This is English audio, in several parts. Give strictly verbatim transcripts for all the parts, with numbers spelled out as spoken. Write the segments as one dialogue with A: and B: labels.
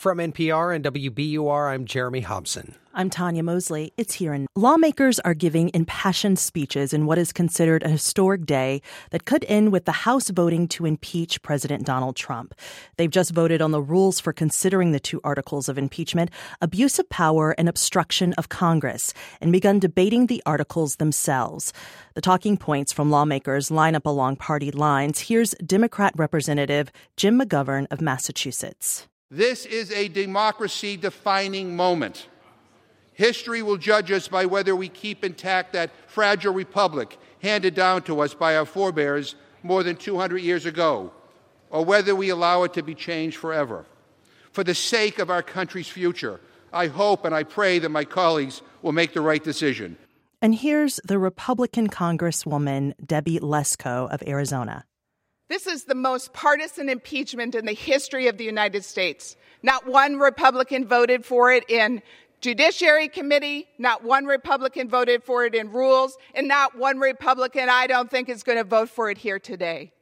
A: From N P R and W B U R, I'm Jeremy Hobson.
B: I'm Tanya Mosley. It's here. And lawmakers are giving impassioned speeches in what is considered a historic day that could end with the House voting to impeach President Donald Trump. They've just voted on the rules for considering the two articles of impeachment, abuse of power and obstruction of Congress, and begun debating the articles themselves. The talking points from lawmakers line up along party lines. Here's Democrat Representative Jim McGovern of Massachusetts.
C: This is a democracy-defining moment. History will judge us by whether we keep intact that fragile republic handed down to us by our forebears more than two hundred years ago, or whether we allow it to be changed forever. For the sake of our country's future, I hope and I pray that my colleagues will make the right decision.
B: And here's the Republican Congresswoman Debbie Lesko of Arizona.
D: This is the most partisan impeachment in the history of the United States. Not one Republican voted for it in Judiciary Committee, not one Republican voted for it in Rules, and not one Republican, I don't think, is going to vote for it here today.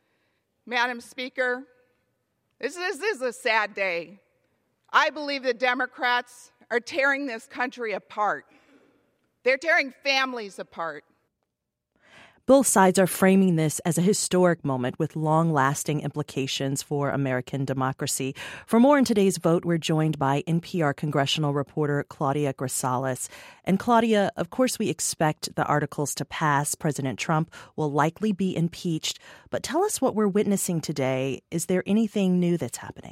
D: Madam Speaker, this is, this is a sad day. I believe the Democrats are tearing this country apart. They're tearing families apart.
B: Both sides are framing this as a historic moment with long-lasting implications for American democracy. For more on today's vote, we're joined by N P R congressional reporter Claudia Grisales. And Claudia, of course, we expect the articles to pass. President Trump will likely be impeached. But tell us what we're witnessing today. Is there anything new that's happening?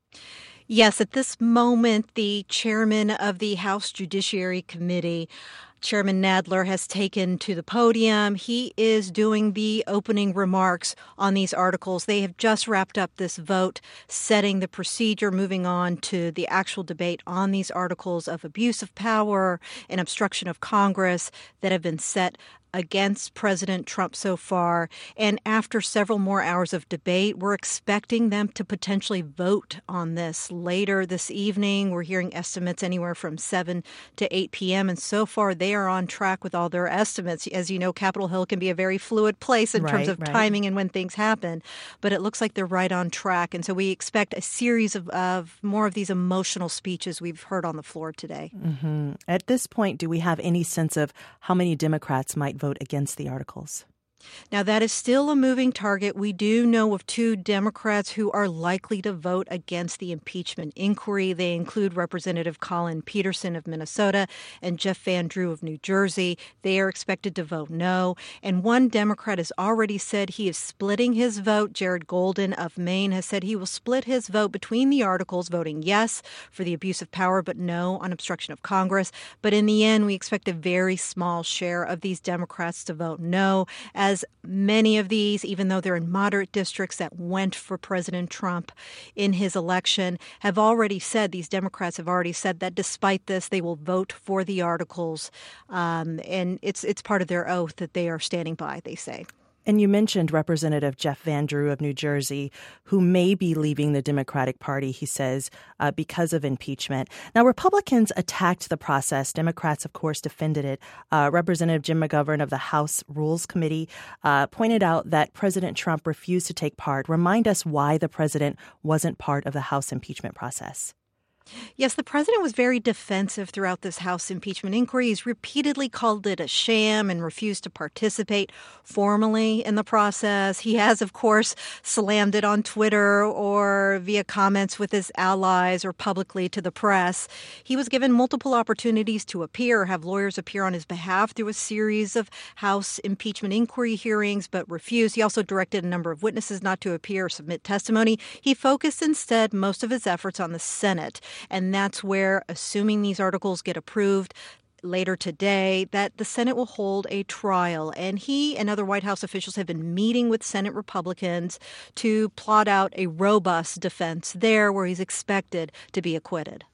E: Yes, at this moment, the chairman of the House Judiciary Committee, Chairman Nadler, has taken to the podium. He is doing the opening remarks on these articles. They have just wrapped up this vote, setting the procedure, moving on to the actual debate on these articles of abuse of power and obstruction of Congress that have been set against President Trump so far. And after several more hours of debate, we're expecting them to potentially vote on this later this evening. We're hearing estimates anywhere from seven to eight p.m. And so far, they are on track with all their estimates. As you know, Capitol Hill can be a very fluid place in
B: right,
E: terms of
B: right.
E: timing and when things happen. But it looks like they're right on track. And so we expect a series of, of more of these emotional speeches we've heard on the floor today.
B: Mm-hmm. At this point, do we have any sense of how many Democrats might vote against the articles?
E: Now, that is still a moving target. We do know of two Democrats who are likely to vote against the impeachment inquiry. They include Representative Collin Peterson of Minnesota and Jeff Van Drew of New Jersey. They are expected to vote no. And one Democrat has already said he is splitting his vote. Jared Golden of Maine has said he will split his vote between the articles, voting yes for the abuse of power, but no on obstruction of Congress. But in the end, we expect a very small share of these Democrats to vote no, as As many of these, even though they're in moderate districts that went for President Trump in his election, have already said, these Democrats have already said that despite this, they will vote for the articles. Um, and it's it's part of their oath that they are standing by, they say.
B: And you mentioned Representative Jeff Van Drew of New Jersey, who may be leaving the Democratic Party, he says, uh, because of impeachment. Now, Republicans attacked the process. Democrats, of course, defended it. Uh, Representative Jim McGovern of the House Rules Committee uh, pointed out that President Trump refused to take part. Remind us why the president wasn't part of the House impeachment process.
E: Yes, the president was very defensive throughout this House impeachment inquiry. He's repeatedly called it a sham and refused to participate formally in the process. He has, of course, slammed it on Twitter or via comments with his allies or publicly to the press. He was given multiple opportunities to appear, have lawyers appear on his behalf through a series of House impeachment inquiry hearings, but refused. He also directed a number of witnesses not to appear or submit testimony. He focused instead most of his efforts on the Senate. And that's where, assuming these articles get approved later today, that the Senate will hold a trial. And he and other White House officials have been meeting with Senate Republicans to plot out a robust defense there where he's expected to be acquitted.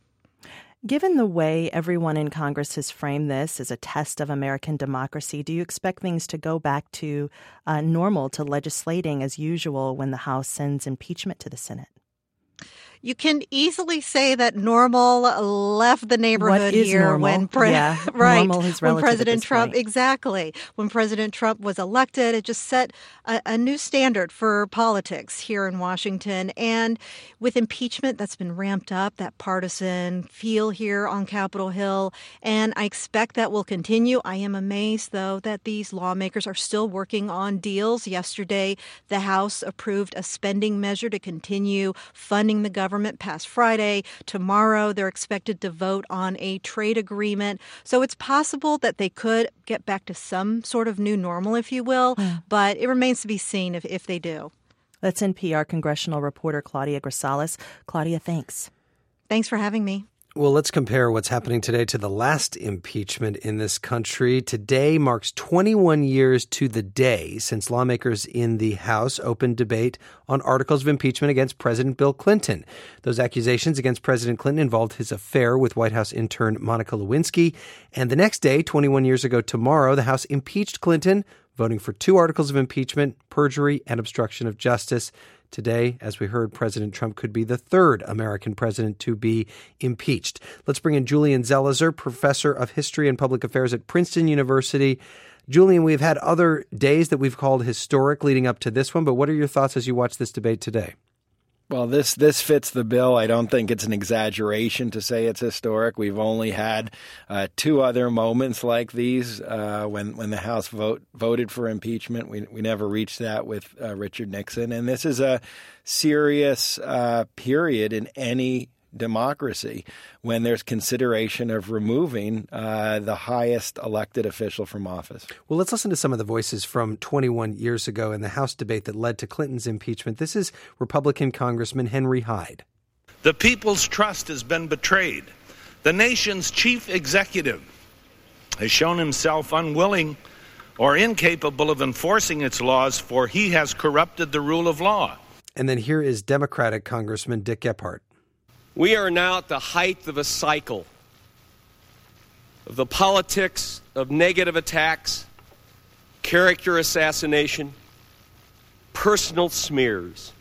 B: Given the way everyone in Congress has framed this as a test of American democracy, do you expect things to go back to uh, normal, to legislating as usual when the House sends impeachment to the Senate?
E: You can easily say that normal left the neighborhood
B: what is
E: here
B: normal?
E: when pre-
B: yeah,
E: right
B: normal is
E: when
B: relative
E: President
B: at this
E: Trump
B: point.
E: exactly when President Trump was elected. It just set a, a new standard for politics here in Washington, and with impeachment that's been ramped up, that partisan feel here on Capitol Hill, and I expect that will continue. I am amazed, though, that these lawmakers are still working on deals. Yesterday, the House approved a spending measure to continue funding the government. Government passed Friday. Tomorrow, they're expected to vote on a trade agreement. So it's possible that they could get back to some sort of new normal, if you will, yeah. but it remains to be seen if, if they do.
B: That's N P R congressional reporter Claudia Grisales. Claudia, thanks.
E: Thanks for having me.
A: Well, let's compare what's happening today to the last impeachment in this country. Today marks twenty-one years to the day since lawmakers in the House opened debate on articles of impeachment against President Bill Clinton. Those accusations against President Clinton involved his affair with White House intern Monica Lewinsky. And the next day, twenty-one years ago tomorrow, the House impeached Clinton, voting for two articles of impeachment, perjury and obstruction of justice. Today, as we heard, President Trump could be the third American president to be impeached. Let's bring in Julian Zelizer, professor of history and public affairs at Princeton University. Julian, we've had other days that we've called historic leading up to this one, but what are your thoughts as you watch this debate today?
F: Well, this this fits the bill. I don't think it's an exaggeration to say it's historic. We've only had uh, two other moments like these uh, when when the House vote voted for impeachment. We we never reached that with uh, Richard Nixon, and this is a serious uh, period in any democracy when there's consideration of removing uh, the highest elected official from office.
A: Well, let's listen to some of the voices from twenty-one years ago in the House debate that led to Clinton's impeachment. This is Republican Congressman Henry Hyde.
G: The people's trust has been betrayed. The nation's chief executive has shown himself unwilling or incapable of enforcing its laws, for he has corrupted the rule of law.
A: And then here is Democratic Congressman Dick Gephardt.
H: We are now at the height of a cycle of the politics of negative attacks, character assassination, personal smears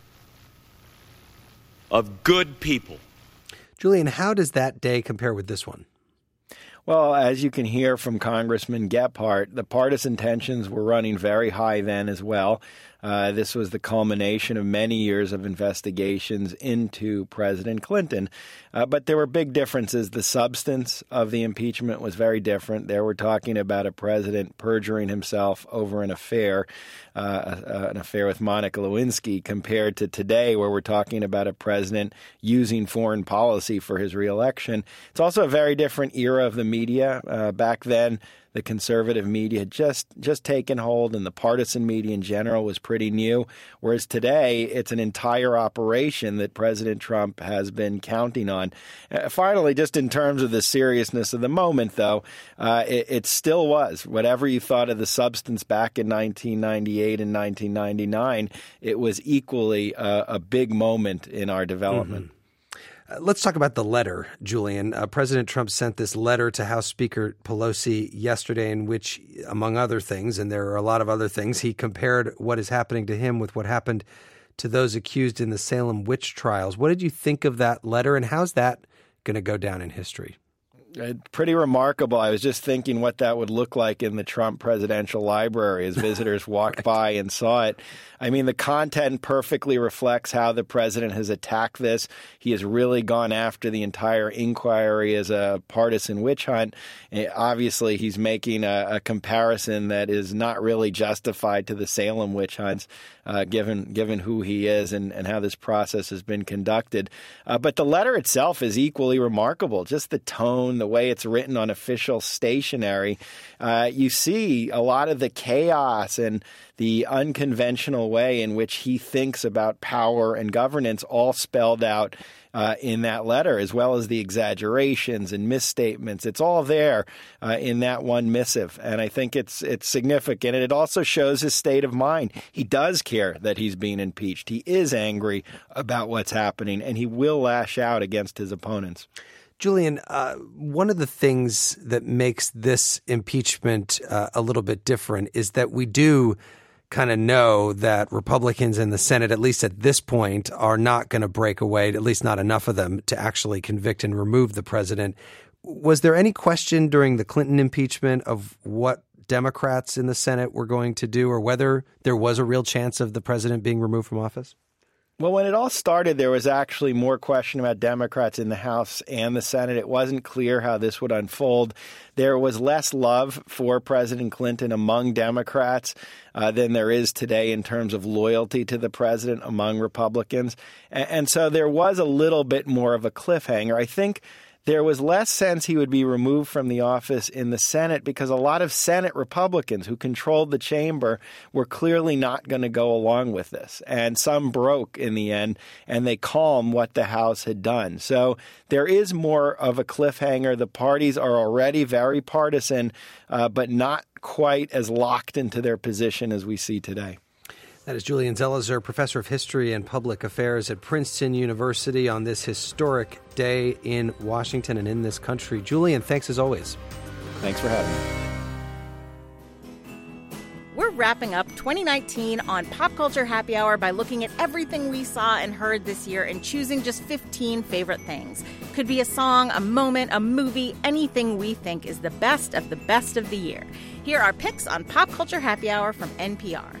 H: of good people.
A: Julian, how does that day compare with this one?
F: Well, as you can hear from Congressman Gephardt, the partisan tensions were running very high then as well. Uh, this was the culmination of many years of investigations into President Clinton. Uh, but there were big differences. The substance of the impeachment was very different. There we're talking about a president perjuring himself over an affair, uh, uh, an affair with Monica Lewinsky, compared to today where we're talking about a president using foreign policy for his reelection. It's also a very different era of the media. Uh, back then, the conservative media had just, just taken hold, and the partisan media in general was pretty new, whereas today it's an entire operation that President Trump has been counting on. Uh, finally, just in terms of the seriousness of the moment, though, uh, it, it still was. Whatever you thought of the substance back in nineteen ninety-eight and nineteen ninety-nine, it was equally a, a big moment in our development.
A: Mm-hmm. Let's talk about the letter, Julian. Uh, President Trump sent this letter to House Speaker Pelosi yesterday in which, among other things, and there are a lot of other things, he compared what is happening to him with what happened to those accused in the Salem witch trials. What did you think of that letter, and how's that going to go down in history?
F: Pretty remarkable. I was just thinking what that would look like in the Trump Presidential Library as visitors walked right. by and saw it. I mean, the content perfectly reflects how the president has attacked this. He has really gone after the entire inquiry as a partisan witch hunt. Obviously, he's making a, a comparison that is not really justified to the Salem witch hunts, uh, given given who he is and, and how this process has been conducted. Uh, but the letter itself is equally remarkable. Just the tone, the way it's written on official stationery. Uh, you see a lot of the chaos and the unconventional way in which he thinks about power and governance all spelled out uh, in that letter, as well as the exaggerations and misstatements. It's all there uh, in that one missive. And I think it's it's significant. And it also shows his state of mind. He does care that he's being impeached. He is angry about what's happening, and he will lash out against his opponents.
A: Julian, uh, one of the things that makes this impeachment uh, a little bit different is that we do kind of know that Republicans in the Senate, at least at this point, are not going to break away, at least not enough of them, to actually convict and remove the president. Was there any question during the Clinton impeachment of what Democrats in the Senate were going to do, or whether there was a real chance of the president being removed from office?
F: Well, when it all started, there was actually more question about Democrats in the House and the Senate. It wasn't clear how this would unfold. There was less love for President Clinton among Democrats uh, than there is today in terms of loyalty to the president among Republicans. And, and so there was a little bit more of a cliffhanger. I think there was less sense he would be removed from the office in the Senate because a lot of Senate Republicans who controlled the chamber were clearly not going to go along with this. And some broke in the end, and they calmed what the House had done. So there is more of a cliffhanger. The parties are already very partisan, uh, but not quite as locked into their position as we see today.
A: That is Julian Zelizer, professor of history and public affairs at Princeton University on this historic day in Washington and in this country. Julian, thanks as always.
F: Thanks for having me.
I: We're wrapping up twenty nineteen on Pop Culture Happy Hour by looking at everything we saw and heard this year and choosing just fifteen favorite things. Could be a song, a moment, a movie, anything we think is the best of the best of the year. Here are picks on Pop Culture Happy Hour from N P R.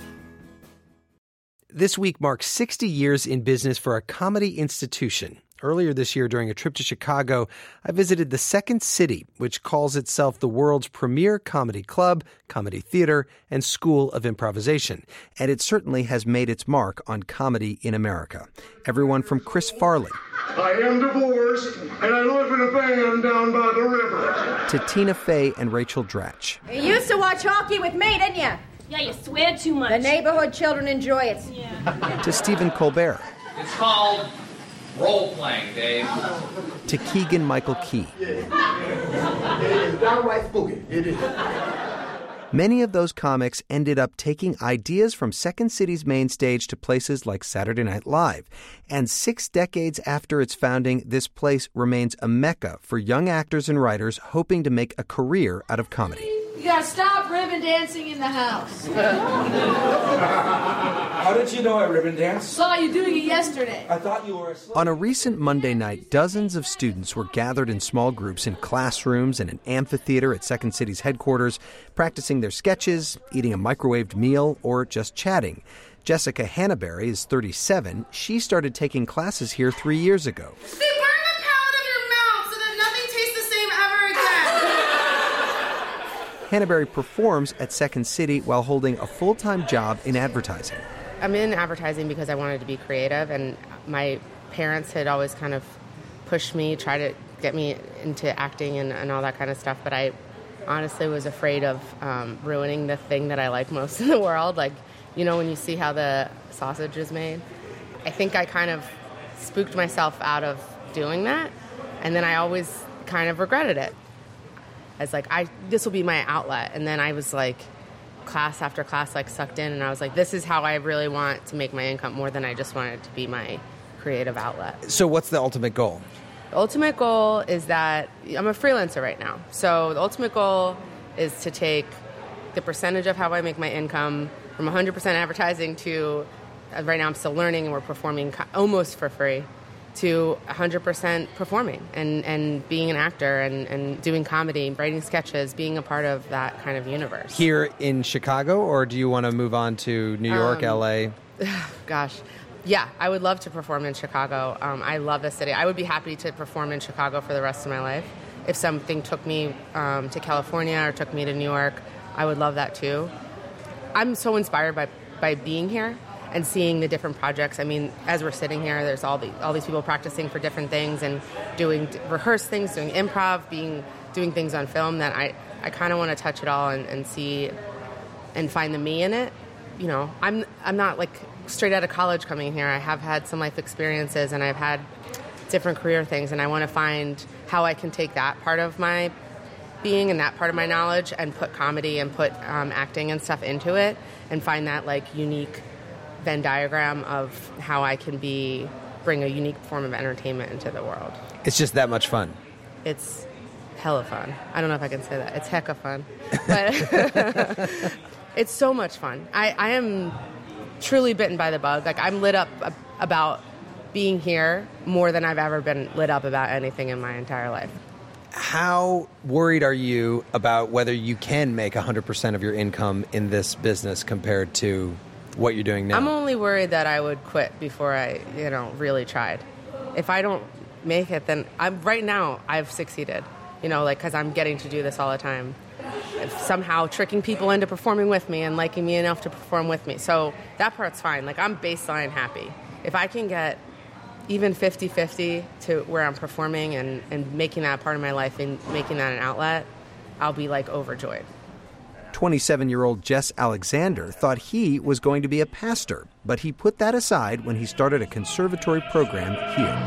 A: This week marks sixty years in business for a comedy institution. Earlier this year, during a trip to Chicago, I visited the Second City, which calls itself the world's premier comedy club, comedy theater, and school of improvisation. And it certainly has made its mark on comedy in America. Everyone from Chris Farley.
J: I am divorced, and I live in a van down by the river.
A: To Tina Fey and Rachel Dratch.
K: You used to watch hockey with me, didn't you?
L: Yeah, you swear too much.
K: The neighborhood children enjoy it.
L: Yeah.
A: To Stephen Colbert.
M: It's called role-playing, Dave.
A: To Keegan-Michael Key.
J: Yeah. It is downright spooky. It is.
A: Many of those comics ended up taking ideas from Second City's main stage to places like Saturday Night Live. And six decades after its founding, this place remains a mecca for young actors and writers hoping to make a career out of comedy.
N: You gotta stop ribbon dancing in the house.
O: How did you know I ribbon danced?
N: Saw you doing it yesterday.
O: I thought you were asleep.
A: On a recent Monday night, dozens of students were gathered in small groups in classrooms and an amphitheater at Second City's headquarters, practicing their sketches, eating a microwaved meal, or just chatting. Jessica Hannaberry is thirty-seven. She started taking classes here three years ago. Hannaberry performs at Second City while holding a full-time job in advertising.
P: I'm in advertising because I wanted to be creative, and my parents had always kind of pushed me, tried to get me into acting and, and all that kind of stuff, but I honestly was afraid of um, ruining the thing that I like most in the world. Like, you know, when you see how the sausage is made. I think I kind of spooked myself out of doing that, and then I always kind of regretted it. I was like, I this will be my outlet. And then I was like, class after class, like sucked in. And I was like, this is how I really want to make my income more than I just want it to be my creative outlet.
A: So what's the ultimate goal?
P: The ultimate goal is that I'm a freelancer right now. So the ultimate goal is to take the percentage of how I make my income from one hundred percent advertising to, uh, right now I'm still learning and we're performing co- almost for free, to one hundred percent performing and, and being an actor and, and doing comedy, writing sketches, being a part of that kind of universe.
A: Here in Chicago, or do you want to move on to New York,
P: um,
A: L A?
P: Gosh. Yeah, I would love to perform in Chicago. Um, I love the city. I would be happy to perform in Chicago for the rest of my life. If something took me um, to California or took me to New York, I would love that too. I'm so inspired by, by being here and seeing the different projects. I mean, as we're sitting here, there's all the all these people practicing for different things and doing rehearsed things, doing improv, being doing things on film that I, I kind of want to touch it all and, and see and find the me in it. You know, I'm I'm not like straight out of college coming here. I have had some life experiences and I've had different career things, and I want to find how I can take that part of my being and that part of my knowledge and put comedy and put um, acting and stuff into it and find that like unique Venn diagram of how I can be bring a unique form of entertainment into the world.
A: It's just that much fun.
P: It's hella fun. I don't know if I can say that. It's hecka fun. But It's so much fun. I, I am truly bitten by the bug. Like, I'm lit up about being here more than I've ever been lit up about anything in my entire life.
A: How worried are you about whether you can make one hundred percent of your income in this business compared to what you're doing now?
P: I'm only worried that I would quit before I, you know, really tried. If I don't make it, then I'm right now I've succeeded, you know, like, because I'm getting to do this all the time. If somehow tricking people into performing with me and liking me enough to perform with me. So that part's fine. Like, I'm baseline happy. If I can get even fifty-fifty to where I'm performing and, and making that part of my life and making that an outlet, I'll be, like, overjoyed.
A: twenty-seven-year-old Jess Alexander thought he was going to be a pastor, but he put that aside when he started a conservatory program here.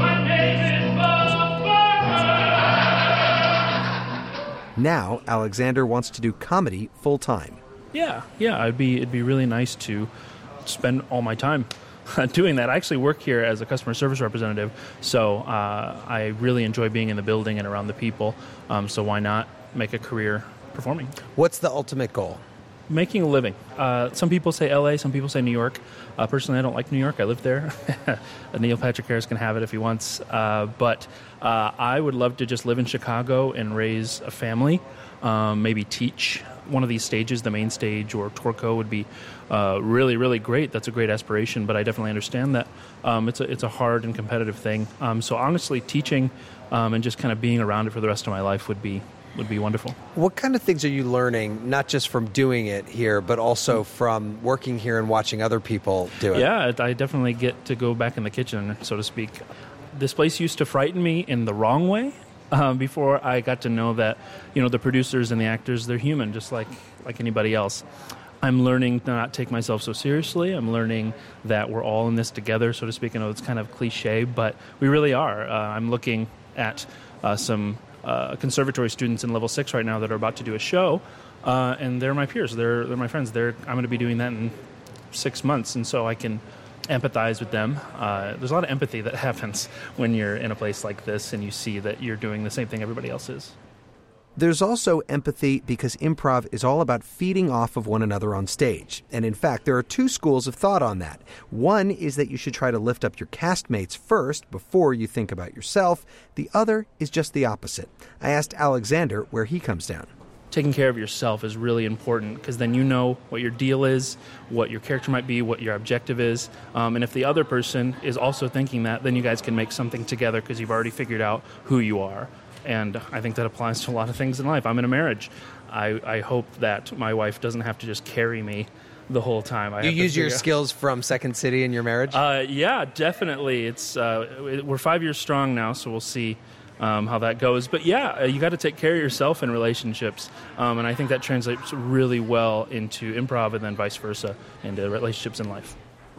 A: Now, Alexander wants to do comedy full-time.
Q: Yeah, yeah, it'd be, it'd be really nice to spend all my time doing that. I actually work here as a customer service representative, so uh, I really enjoy being in the building and around the people, um, so why not make a career performing?
A: What's the ultimate goal?
Q: Making a living. Uh, some people say L A, some people say New York. Uh, personally, I don't like New York. I live there. Neil Patrick Harris can have it if he wants. Uh, but uh, I would love to just live in Chicago and raise a family, um, maybe teach one of these stages, the main stage or Torco would be uh, really, really great. That's a great aspiration, but I definitely understand that um, it's a it's a hard and competitive thing. Um, so honestly, teaching um, and just kind of being around it for the rest of my life would be would be wonderful.
A: What kind of things are you learning, not just from doing it here, but also from working here and watching other people do it?
Q: Yeah, I definitely get to go back in the kitchen, so to speak. This place used to frighten me in the wrong way. Um, before I got to know that, you know, the producers and the actors, they're human, just like, like anybody else. I'm learning to not take myself so seriously. I'm learning that we're all in this together, so to speak. I know it's kind of cliche, but we really are. Uh, I'm looking at uh, some uh, conservatory students in level six right now that are about to do a show, uh, and they're my peers. They're they're my friends. They're I'm going to be doing that in six months, and so I can empathize with them. Uh, there's a lot of empathy that happens when you're in a place like this and you see that you're doing the same thing everybody else is.
A: There's also empathy because improv is all about feeding off of one another on stage. And in fact, there are two schools of thought on that. One is that you should try to lift up your castmates first before you think about yourself. The other is just the opposite. I asked Alexander where he comes down.
Q: Taking care of yourself is really important because then you know what your deal is, what your character might be, what your objective is. Um, and if the other person is also thinking that, then you guys can make something together because you've already figured out who you are. And I think that applies to a lot of things in life. I'm in a marriage. I, I hope that my wife doesn't have to just carry me the whole time. I
A: you
Q: have
A: use
Q: to
A: your
Q: figure...
A: skills from Second City in your marriage?
Q: Uh, yeah, definitely. It's uh, we're five years strong now, so we'll see Um, how that goes. But yeah, uh, you got to take care of yourself in relationships. Um, and I think that translates really well into improv and then vice versa into relationships in life.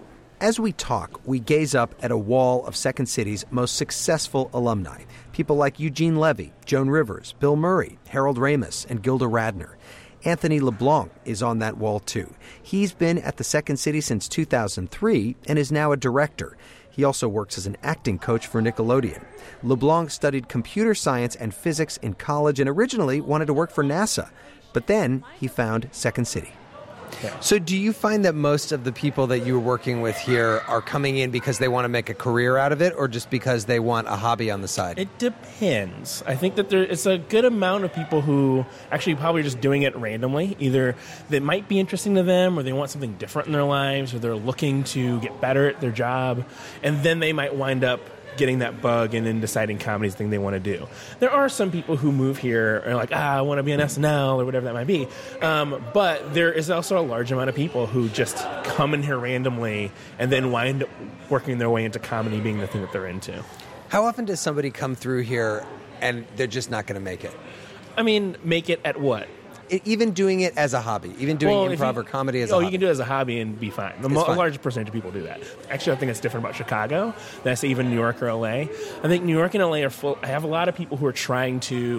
A: As we talk, we gaze up at a wall of Second City's most successful alumni. People like Eugene Levy, Joan Rivers, Bill Murray, Harold Ramis, and Gilda Radner. Anthony LeBlanc is on that wall too. He's been at the Second City since two thousand three and is now a director. He also works as an acting coach for Nickelodeon. LeBlanc studied computer science and physics in college and originally wanted to work for NASA. But then he found Second City. Okay. So do you find that most of the people that you're working with here are coming in because they want to make a career out of it or just because they want a hobby on the side?
R: It depends. I think that there it's a good amount of people who actually probably just doing it randomly. Either that might be interesting to them or they want something different in their lives or they're looking to get better at their job. And then they might wind up getting that bug and then deciding comedy is the thing they want to do. There are some people who move here and are like, ah, I want to be on S N L or whatever that might be. Um, but there is also a large amount of people who just come in here randomly and then wind up working their way into comedy being the thing that they're into.
A: How often does somebody come through here and they're just not going to make it?
R: I mean, make it at what?
A: It, even doing it as a hobby, even doing
R: well,
A: improv
R: you,
A: or comedy as
R: oh,
A: a hobby.
R: You can do it as a hobby and be fine. The mo-
A: fine.
R: large percentage of people do that. Actually, I think it's different about Chicago than I say even New York or L A. I think New York and L A are full. I have a lot of people who are trying to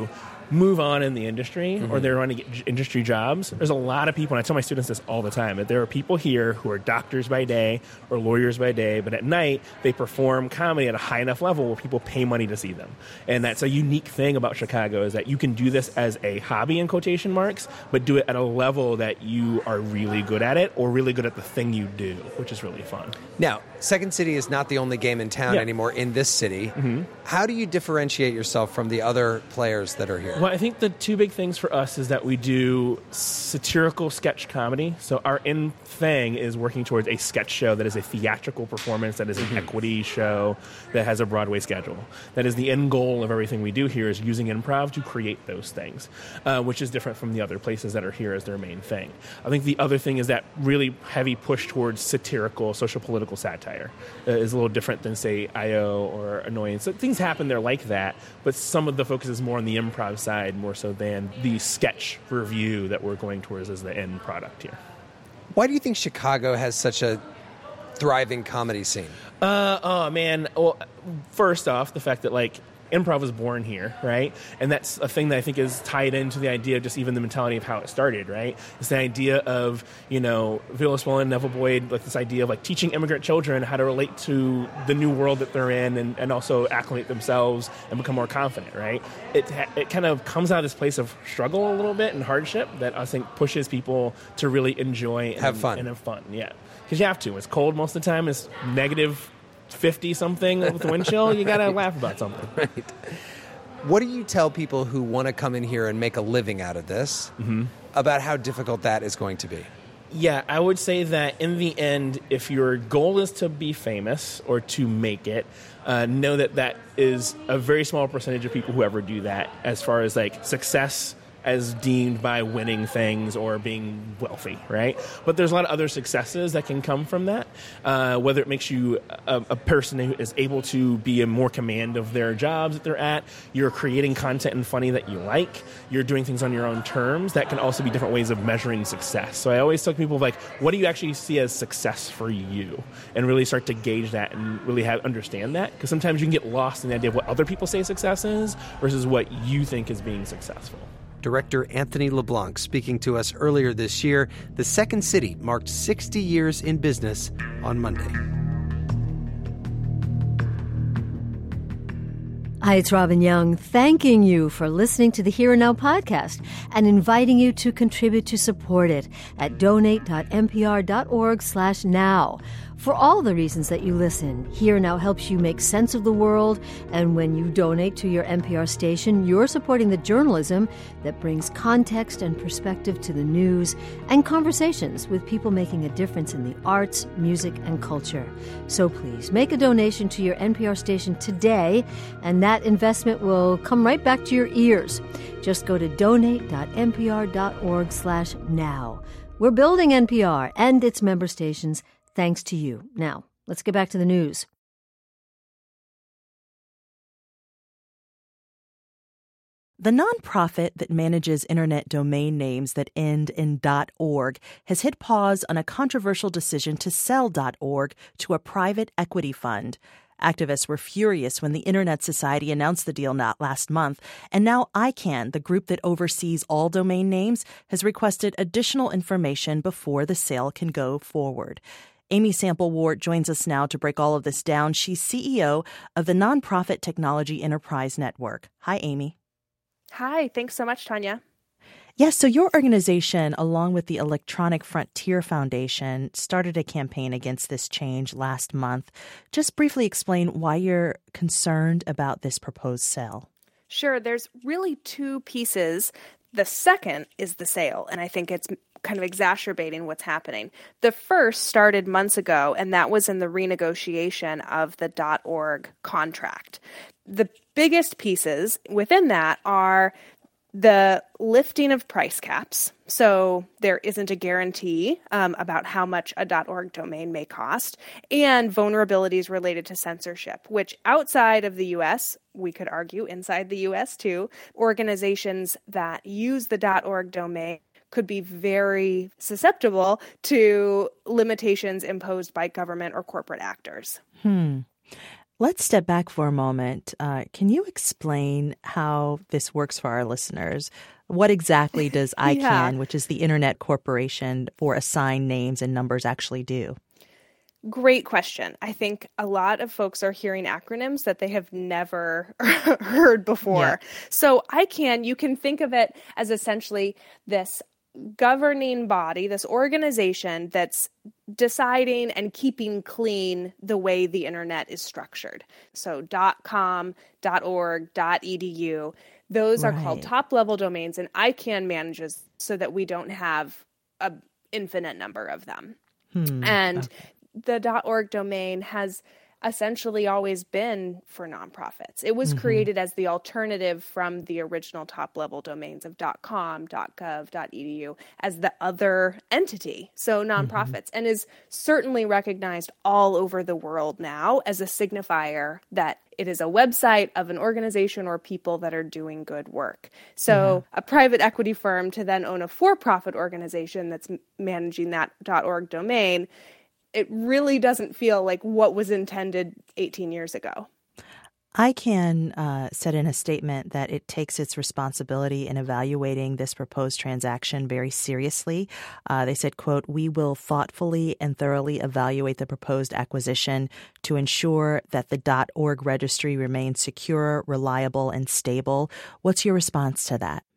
R: move on in the industry
A: Mm-hmm.
R: or they're trying to get industry jobs. There's a lot of people, and I tell my students this all the time, that there are people here who are doctors by day or lawyers by day, but at night they perform comedy at a high enough level where people pay money to see them. And that's a unique thing about Chicago, is that you can do this as a hobby in quotation marks, but do it at a level that you are really good at it or really good at the thing you do, which is really fun.
A: Now, Second City is not the only game in town
R: Yeah.
A: anymore in this city.
R: Mm-hmm.
A: How do you differentiate yourself from the other players that are here?
R: Well, I think the two big things for us is that we do satirical sketch comedy. So our end thing is working towards a sketch show that is a theatrical performance, that is an equity show, that has a Broadway schedule. That is the end goal of everything we do here, is using improv to create those things, uh, which is different from the other places that are here as their main thing. I think the other thing is that really heavy push towards satirical, social political satire uh, is a little different than, say, I O or Annoyance. So things happen there like that, but some of the focus is more on the improv side more so than the sketch review that we're going towards as the end product here.
A: Why do you think Chicago has such a thriving comedy scene?
R: Uh, oh, man. Well, first off, the fact that, like, improv was born here, right? And that's a thing that I think is tied into the idea of just even the mentality of how it started, right? It's the idea of, you know, Villa Swellen, Neville Boyd, like this idea of like teaching immigrant children how to relate to the new world that they're in and, and also acclimate themselves and become more confident, right? It it kind of comes out of this place of struggle a little bit and hardship that I think pushes people to really enjoy and
A: Have fun.
R: And have fun, yeah. Because you have to. It's cold most of the time. It's negative fifty-something with the wind chill. You got to laugh about something.
A: Right. What do you tell people who want to come in here and make a living out of this
R: Mm-hmm.
A: about how difficult that is going to be?
R: Yeah, I would say that in the end, if your goal is to be famous or to make it, uh, know that that is a very small percentage of people who ever do that as far as like success as deemed by winning things or being wealthy, right? But there's a lot of other successes that can come from that, uh, whether it makes you a, a person who is able to be in more command of their jobs that they're at, you're creating content and funny that you like, you're doing things on your own terms. That can also be different ways of measuring success. So I always tell people, like, what do you actually see as success for you? And really start to gauge that and really have, understand that. Because sometimes you can get lost in the idea of what other people say success is versus what you think is being successful.
A: Director Anthony LeBlanc speaking to us earlier this year. The Second City marked sixty years in business on Monday.
S: Hi, it's Robin Young, thanking you for listening to the Here and Now podcast and inviting you to contribute to support it at donate.npr.org slash now. For all the reasons that you listen, Here and Now helps you make sense of the world, and when you donate to your N P R station, you're supporting the journalism that brings context and perspective to the news and conversations with people making a difference in the arts, music, and culture. So please, make a donation to your N P R station today, and that investment will come right back to your ears. Just go to donate.npr.org slash now. We're building N P R and its member stations thanks to you. Now, let's get back to the news.
B: The nonprofit that manages internet domain names that end in .org has hit pause on a controversial decision to sell .org to a private equity fund. Activists were furious when the Internet Society announced the deal not last month, and now I CANN, the group that oversees all domain names, has requested additional information before the sale can go forward. Amy Sample-Ward joins us now to break all of this down. She's C E O of the Nonprofit Technology Enterprise Network. Hi, Amy.
T: Hi, thanks so much, Tanya.
B: Yes, so your organization, along with the Electronic Frontier Foundation, started a campaign against this change last month. Just briefly explain why you're concerned about this proposed sale.
T: Sure, there's really two pieces. The second is the sale, and I think it's kind of exacerbating what's happening. The first started months ago, and that was in the renegotiation of the .org contract. The biggest pieces within that are the lifting of price caps. So there isn't a guarantee um, about how much a .org domain may cost, and vulnerabilities related to censorship, which outside of the U S, we could argue inside the U S too, organizations that use the .org domain could be very susceptible to limitations imposed by government or corporate actors.
B: Hmm. Let's step back for a moment. Uh, can you explain how this works for our listeners? What exactly does I CAN, yeah. which is the Internet Corporation for Assigned Names and Numbers, actually do?
T: Great question. I think a lot of folks are hearing acronyms that they have never heard before. Yeah. So I CAN, you can think of it as essentially this governing body, this organization that's deciding and keeping clean the way the internet is structured. So .com, .org, .edu, those right. are called top-level domains, and I CAN manages so that we don't have an infinite number of them. Hmm. And okay. the .org domain has essentially always been for nonprofits. It was mm-hmm. created as the alternative from the original top-level domains of .com, .gov, .edu as the other entity, so nonprofits, mm-hmm. and is certainly recognized all over the world now as a signifier that it is a website of an organization or people that are doing good work. So mm-hmm. a private equity firm to then own a for-profit organization that's managing that .org domain, it really doesn't feel like what was intended eighteen years ago.
B: I CAN uh, said in a statement that it takes its responsibility in evaluating this proposed transaction very seriously. Uh, they said, quote, "We will thoughtfully and thoroughly evaluate the proposed acquisition to ensure that the .org registry remains secure, reliable, and stable." What's your response to that?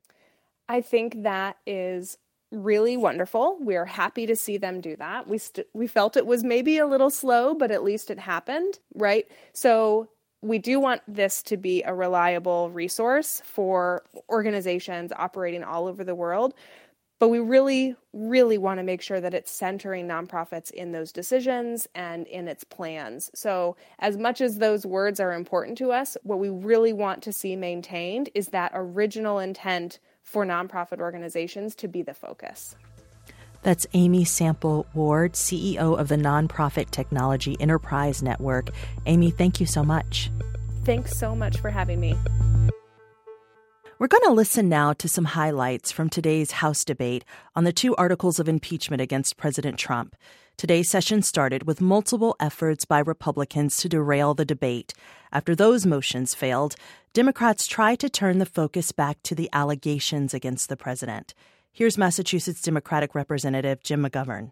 T: I think that is really wonderful. We are happy to see them do that. We st- we felt it was maybe a little slow, but at least it happened, right? So we do want this to be a reliable resource for organizations operating all over the world, but we really, really want to make sure that it's centering nonprofits in those decisions and in its plans. So as much as those words are important to us, what we really want to see maintained is that original intent for nonprofit organizations to be the focus.
B: That's Amy Sample Ward, C E O of the Nonprofit Technology Enterprise Network. Amy, thank you so much.
T: Thanks so much for having me.
B: We're going to listen now to some highlights from today's House debate on the two articles of impeachment against President Trump. Today's session started with multiple efforts by Republicans to derail the debate. After those motions failed, Democrats tried to turn the focus back to the allegations against the president. Here's Massachusetts Democratic Representative Jim McGovern.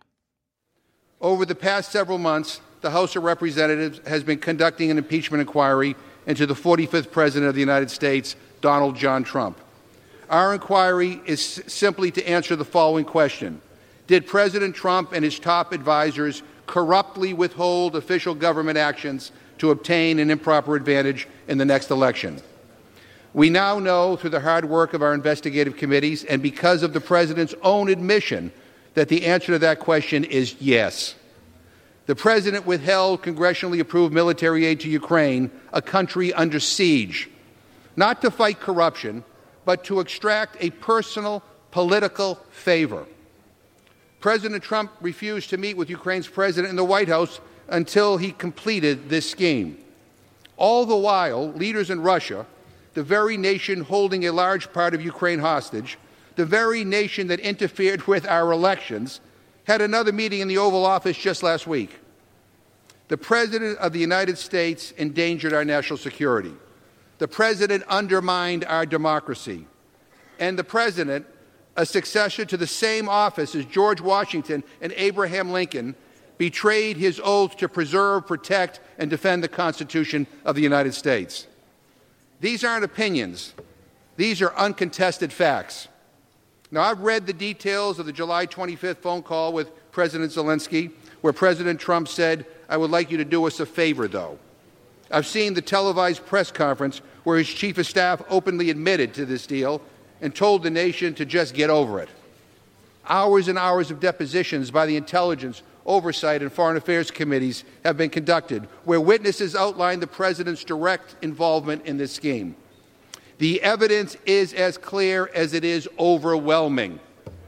C: Over the past several months, the House of Representatives has been conducting an impeachment inquiry into the forty-fifth President of the United States, Donald John Trump. Our inquiry is simply to answer the following question. Did President Trump and his top advisors corruptly withhold official government actions to obtain an improper advantage in the next election? We now know through the hard work of our investigative committees and because of the President's own admission that the answer to that question is yes. The President withheld congressionally approved military aid to Ukraine, a country under siege, not to fight corruption, but to extract a personal political favor. President Trump refused to meet with Ukraine's president in the White House until he completed this scheme. All the while, leaders in Russia, the very nation holding a large part of Ukraine hostage, the very nation that interfered with our elections, had another meeting in the Oval Office just last week. The President of the United States endangered our national security. The President undermined our democracy. And the President, a successor to the same office as George Washington and Abraham Lincoln, betrayed his oath to preserve, protect, and defend the Constitution of the United States. These aren't opinions. These are uncontested facts. Now, I've read the details of the July twenty-fifth phone call with President Zelensky, where President Trump said, "I would like you to do us a favor, though." I've seen the televised press conference where his chief of staff openly admitted to this deal and told the nation to just get over it. Hours and hours of depositions by the Intelligence, Oversight, and Foreign Affairs committees have been conducted, where witnesses outlined the President's direct involvement in this scheme. The evidence is as clear as it is overwhelming.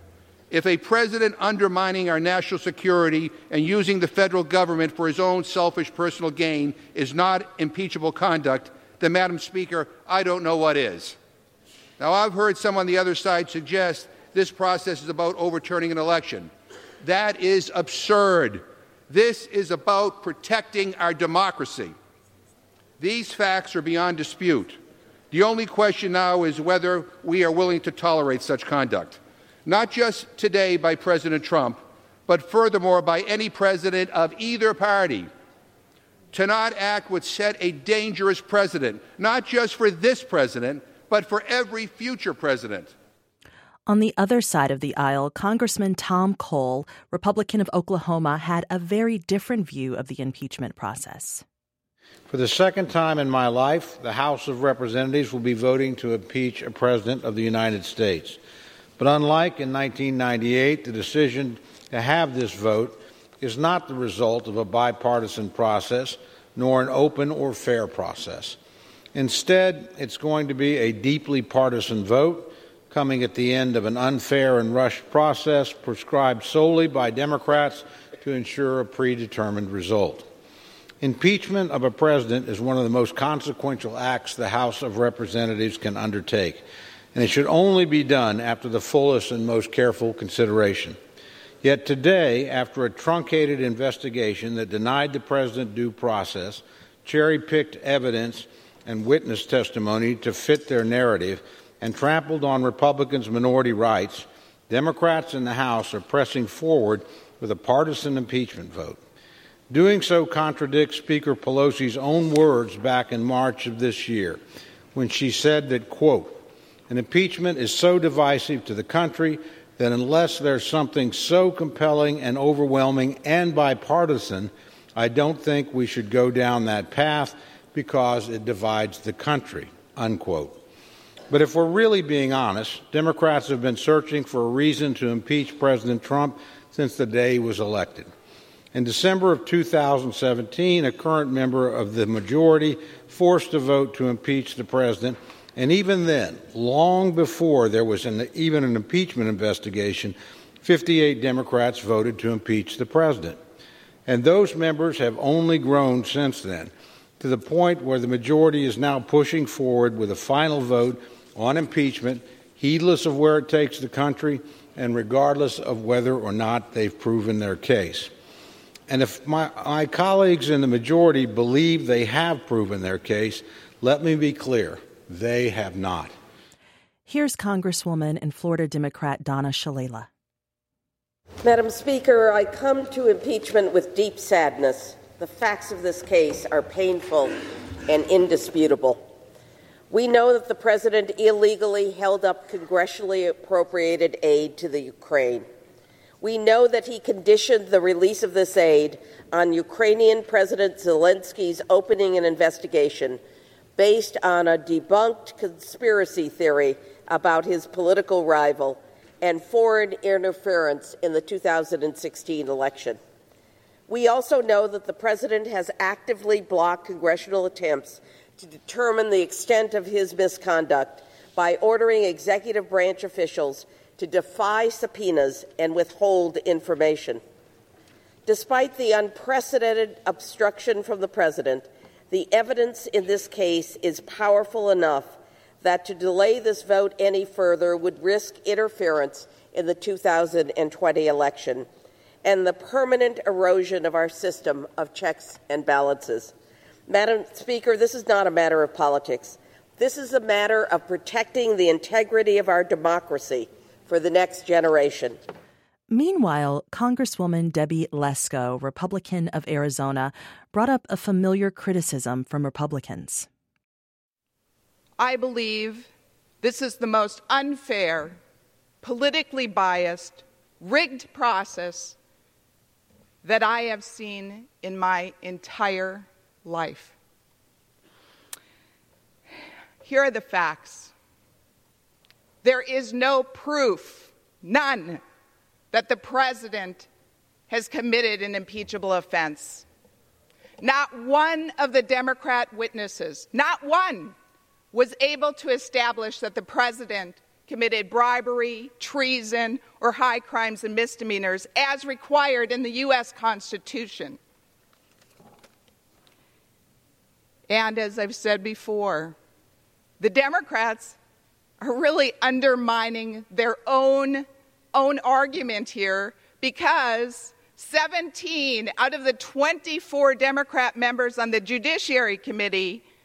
C: If a president undermining our national security and using the federal government for his own selfish personal gain is not impeachable conduct, then, Madam Speaker, I don't know what is. Now, I've heard some on the other side suggest this process is about overturning an election. That is absurd. This is about protecting our democracy. These facts are beyond dispute. The only question now is whether we are willing to tolerate such conduct, not just today by President Trump, but furthermore by any president of either party. To not act would set a dangerous precedent, not just for this president, but for every future president.
B: On the other side of the aisle, Congressman Tom Cole, Republican of Oklahoma, had a very different view of the impeachment process.
U: For the second time in my life, the House of Representatives will be voting to impeach a president of the United States. But unlike in nineteen ninety-eight, the decision to have this vote is not the result of a bipartisan process, nor an open or fair process. Instead, it's going to be a deeply partisan vote, coming at the end of an unfair and rushed process prescribed solely by Democrats to ensure a predetermined result. Impeachment of a president is one of the most consequential acts the House of Representatives can undertake, and it should only be done after the fullest and most careful consideration. Yet today, after a truncated investigation that denied the president due process, cherry-picked evidence and witness testimony to fit their narrative, and trampled on Republicans' minority rights, Democrats in the House are pressing forward with a partisan impeachment vote. Doing so contradicts Speaker Pelosi's own words back in March of this year, when she said that, quote, an impeachment is so divisive to the country that unless there's something so compelling and overwhelming and bipartisan, I don't think we should go down that path because it divides the country, unquote. But if we're really being honest, Democrats have been searching for a reason to impeach President Trump since the day he was elected. In December of two thousand seventeen, a current member of the majority forced a vote to impeach the president, and even then, long before there was an, even an impeachment investigation, fifty-eight Democrats voted to impeach the president. And those members have only grown since then, to the point where the majority is now pushing forward with a final vote on impeachment, heedless of where it takes the country and regardless of whether or not they've proven their case. And if my, my colleagues in the majority believe they have proven their case, let me be clear, they have not.
B: Here's Congresswoman and Florida Democrat Donna Shalala.
V: Madam Speaker, I come to impeachment with deep sadness. The facts of this case are painful and indisputable. We know that the president illegally held up congressionally appropriated aid to the Ukraine. We know that he conditioned the release of this aid on Ukrainian President Zelensky's opening an investigation based on a debunked conspiracy theory about his political rival and foreign interference in the two thousand sixteen election. We also know that the president has actively blocked congressional attempts to determine the extent of his misconduct by ordering executive branch officials to defy subpoenas and withhold information. Despite the unprecedented obstruction from the president, the evidence in this case is powerful enough that to delay this vote any further would risk interference in the two thousand twenty election and the permanent erosion of our system of checks and balances. Madam Speaker, this is not a matter of politics. This is a matter of protecting the integrity of our democracy for the next generation.
B: Meanwhile, Congresswoman Debbie Lesko, Republican of Arizona, brought up a familiar criticism from Republicans.
D: I believe this is the most unfair, politically biased, rigged process that I have seen in my entire life. Here are the facts. There is no proof, none, that the president has committed an impeachable offense. Not one of the Democrat witnesses, not one, was able to establish that the president committed bribery, treason, or high crimes and misdemeanors as required in the U S Constitution. And as I've said before, the Democrats are really undermining their own, own argument here because seventeen out of the twenty-four Democrat members on the Judiciary Committee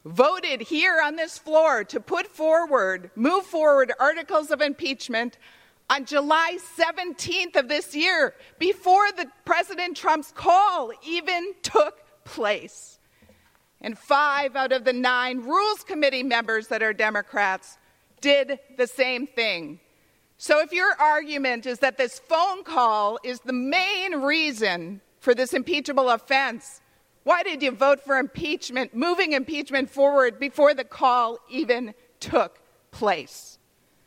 D: voted here on this floor to put forward, move forward articles of impeachment on July seventeenth of this year, before the President Trump's call even took place. And five out of the nine Rules Committee members that are Democrats did the same thing. So if your argument is that this phone call is the main reason for this impeachable offense, why did you vote for impeachment, moving impeachment forward before the call even took place?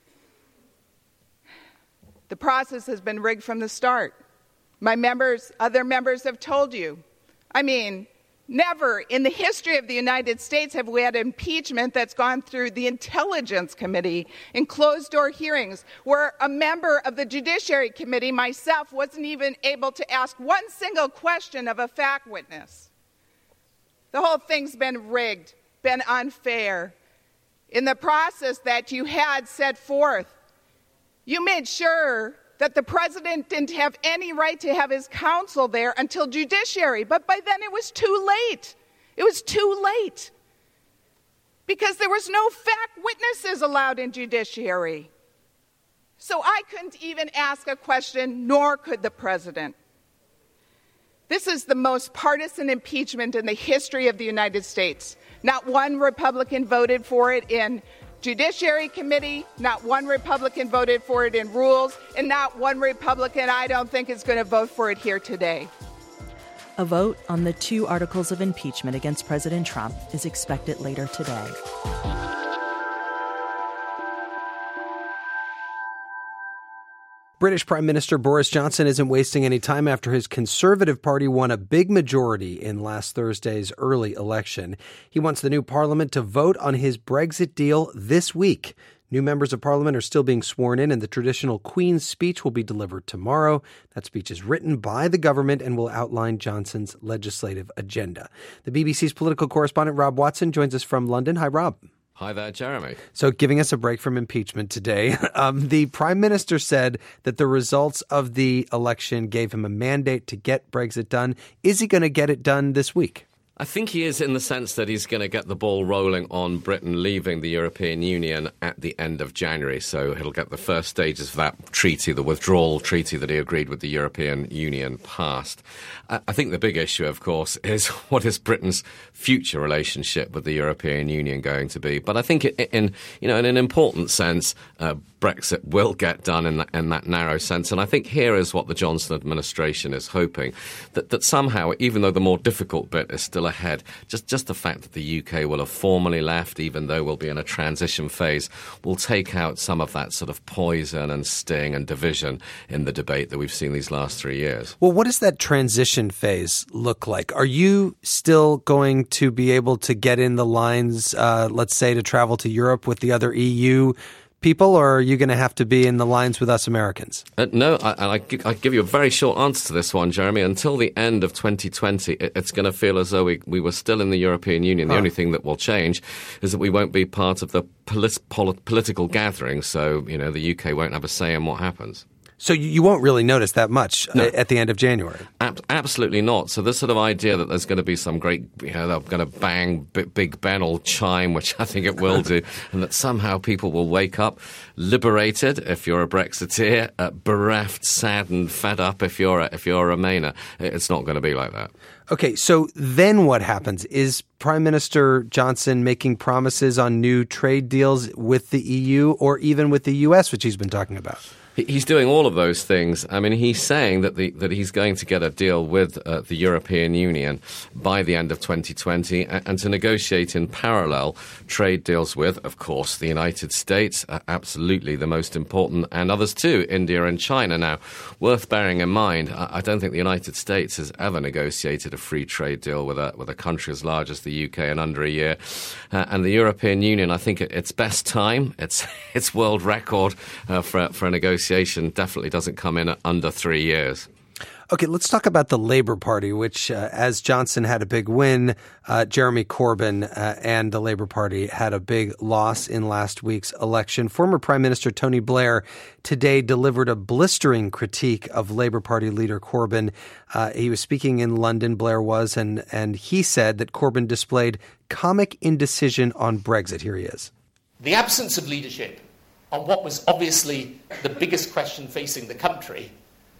D: The process has been rigged from the start. My members, other members have told you. I mean, never in the history of the United States have we had impeachment that's gone through the Intelligence Committee in closed-door hearings, where a member of the Judiciary Committee, myself, wasn't even able to ask one single question of a fact witness. The whole thing's been rigged, been unfair. In the process that you had set forth, you made sure that the president didn't have any right to have his counsel there until judiciary. But by then it was too late. It was too late. Because there was no fact witnesses allowed in judiciary. So I couldn't even ask a question, nor could the president. This is the most partisan impeachment in the history of the United States. Not one Republican voted for it in Judiciary Committee, not one Republican voted for it in Rules, and not one Republican, I don't think, is going to vote for it here today.
B: A vote on the two articles of impeachment against President Trump is expected later today.
A: British Prime Minister Boris Johnson isn't wasting any time after his Conservative Party won a big majority in last Thursday's early election. He wants the new parliament to vote on his Brexit deal this week. New members of parliament are still being sworn in, and the traditional Queen's speech will be delivered tomorrow. That speech is written by the government and will outline Johnson's legislative agenda. The B B C's political correspondent Rob Watson joins us from London. Hi, Rob.
E: Hi there, Jeremy.
A: So giving us a break from impeachment today, um, the prime minister said that the results of the election gave him a mandate to get Brexit done. Is he going to get it done this week?
E: I think he is, in the sense that he's going to get the ball rolling on Britain leaving the European Union at the end of January. So he'll get the first stages of that treaty, the withdrawal treaty that he agreed with the European Union, passed. I think the big issue, of course, is what is Britain's future relationship with the European Union going to be? But I think in, in you know, in an important sense, uh, Brexit will get done in that, in that narrow sense. And I think here is what the Johnson administration is hoping, that, that somehow, even though the more difficult bit is still ahead, just, just the fact that the U K will have formally left, even though we'll be in a transition phase, will take out some of that sort of poison and sting and division in the debate that we've seen these last three years.
A: Well, what does that transition phase look like? Are you still going to be able to get in the lines, uh, let's say, to travel to Europe with the other E U people, or are you going to have to be in the lines with us Americans?
E: Uh, no, I, I, I give you a very short answer to this one, Jeremy. Until the end of twenty twenty, it, it's going to feel as though we, we were still in the European Union. The huh. only thing that will change is that we won't be part of the polit- polit- political gathering, so you know the U K won't have a say in what happens.
A: So you won't really notice that much no. at the end of January?
E: Ab- absolutely not. So this sort of idea that there's going to be some great, you know, they're going to bang Big Ben or chime, which I think it will do, and that somehow people will wake up liberated if you're a Brexiteer, uh, bereft, saddened, fed up if you're a, if you're a Remainer. It's not going to be like that.
A: Okay, so then what happens? Is Prime Minister Johnson making promises on new trade deals with the E U or even with the U S, which he's been talking about?
E: He's doing all of those things. I mean, he's saying that the, that he's going to get a deal with uh, the European Union by the end of twenty twenty and, and to negotiate in parallel trade deals with, of course, the United States, uh, absolutely the most important, and others too, India and China. Now, worth bearing in mind, I, I don't think the United States has ever negotiated a free trade deal with a, with a country as large as the U K in under a year. Uh, and the European Union, I think at its best time, its, its world record uh, for, for a negotiation definitely doesn't come in at under three years.
A: Okay, let's talk about the Labour Party, which, uh, as Johnson had a big win, uh, Jeremy Corbyn uh, and the Labour Party had a big loss in last week's election. Former Prime Minister Tony Blair today delivered a blistering critique of Labour Party leader Corbyn. Uh, he was speaking in London, Blair was, and, and he said that Corbyn displayed comic indecision on Brexit. Here he is.
G: The absence of leadership on what was obviously the biggest question facing the country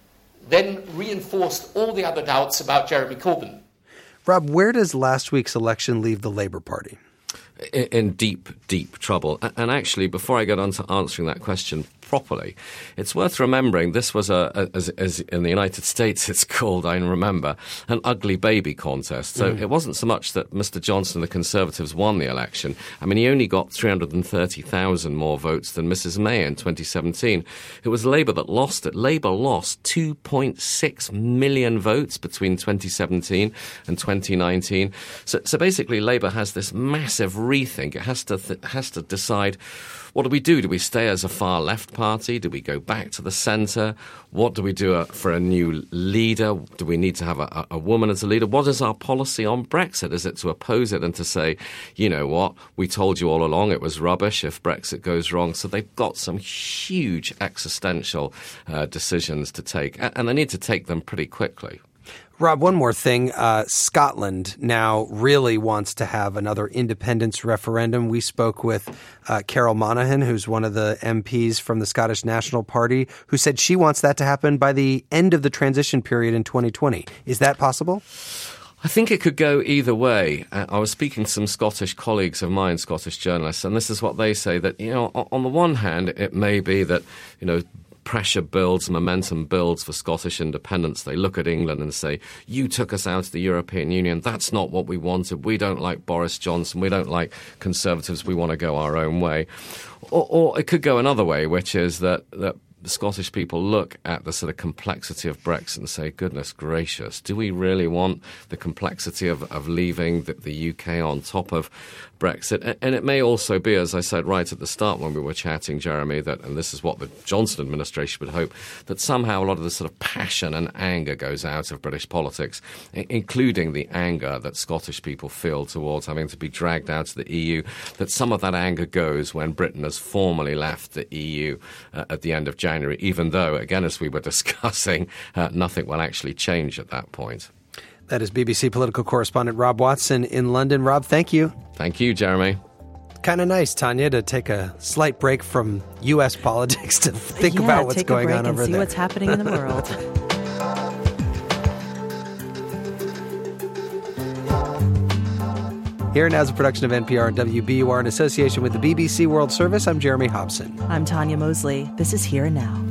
G: then reinforced all the other doubts about Jeremy Corbyn.
A: Rob, where does last week's election leave the Labour Party?
E: In, in deep, deep trouble. And actually, before I get on to answering that question properly, it's worth remembering this was, a, a as, as in the United States it's called, I remember, an ugly baby contest. So mm. it wasn't so much that Mister Johnson and the Conservatives won the election. I mean, he only got three hundred thirty thousand more votes than Missus May in twenty seventeen. It was Labour that lost it. Labour lost two point six million votes between twenty seventeen and twenty nineteen. So, so basically, Labour has this massive rethink. It has to th- has to decide, what do we do? Do we stay as a far-left party? Do we go back to the centre? What do we do uh, for a new leader? Do we need to have a, a woman as a leader? What is our policy on Brexit? Is it to oppose it and to say, you know what, we told you all along it was rubbish if Brexit goes wrong? So they've got some huge existential uh, decisions to take, and they need to take them pretty quickly.
A: Rob, one more thing. Uh, Scotland now really wants to have another independence referendum. We spoke with uh, Carol Monaghan, who's one of the M Ps from the Scottish National Party, who said she wants that to happen by the end of the transition period in twenty twenty. Is that possible?
E: I think it could go either way. Uh, I was speaking to some Scottish colleagues of mine, Scottish journalists, and this is what they say, that, you know, on, on the one hand, it may be that, you know, pressure builds, momentum builds for Scottish independence. They look at England and say, you took us out of the European Union. That's not what we wanted. We don't like Boris Johnson. We don't like Conservatives. We want to go our own way. Or, or it could go another way, which is that, that the Scottish people look at the sort of complexity of Brexit and say, goodness gracious, do we really want the complexity of, of leaving the, the U K on top of Brexit? And, and it may also be, as I said right at the start when we were chatting, Jeremy, that, and this is what the Johnson administration would hope, that somehow a lot of the sort of passion and anger goes out of British politics, including the anger that Scottish people feel towards having to be dragged out of the E U, that some of that anger goes when Britain has formally left the E U uh, at the end of January. January, even though, again, as we were discussing, uh, nothing will actually change at that point.
A: That is B B C political correspondent Rob Watson in London. Rob, thank you.
E: Thank you, Jeremy.
A: Kind of nice, Tanya, to take a slight break from U S politics to think
B: yeah,
A: about what's
B: take
A: going
B: a break
A: on
B: and
A: over
B: see
A: there.
B: What's happening in the world.
A: Here Now is a production of N P R and W B U R in association with the B B C World Service. I'm Jeremy Hobson.
B: I'm Tanya Mosley. This is Here and Now.